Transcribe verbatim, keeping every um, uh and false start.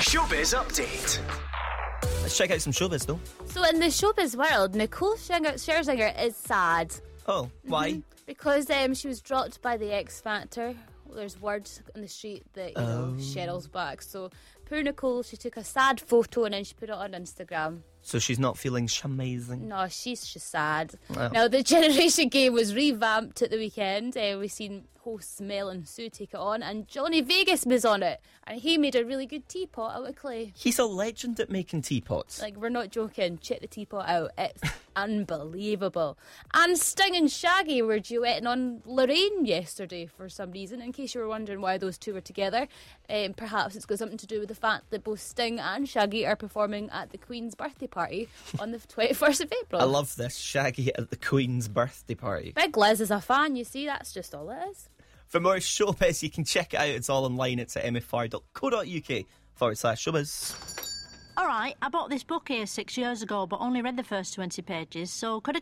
Showbiz Update. Let's check out some showbiz, though. So in the showbiz world, Nicole Scherzinger is sad. Oh, why? Mm-hmm. Because um, she was dropped by the X Factor. There's word on the street that, you know, Oh. Cheryl's back. So poor Nicole, she took a sad photo and then she put it on Instagram. So she's not feeling shamazing. No, she's just sad. Oh. Now, the Generation Game was revamped at the weekend. Uh, we've seen hosts Mel and Sue take it on, and Johnny Vegas was on it. And he made a really good teapot out of clay. He's a legend at making teapots. Like, we're not joking. Check the teapot out. It's unbelievable. And Sting and Shaggy were duetting on Lorraine yesterday for some reason. In case you were wondering why those two were together, um, perhaps it's got something to do with the fact that both Sting and Shaggy are performing at the Queen's birthday party on the twenty-first of April. I love this. Shaggy at the Queen's birthday party. Big Liz is a fan, you see. That's just all it is. For more showbiz, you can check it out. It's all online. It's at mfr.co.uk forward slash showbiz. All right, I bought this book here six years ago, but only read the first twenty pages, so could I